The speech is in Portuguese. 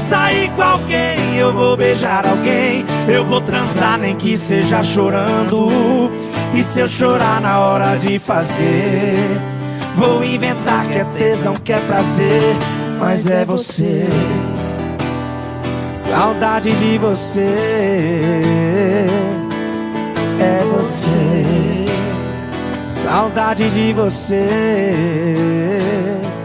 sair com alguém, eu vou beijar alguém, eu vou transar nem que seja chorando. E se eu chorar na hora de fazer, vou inventar que é tesão, que é prazer, mas é você. Saudade de você, é você. Saudade de você.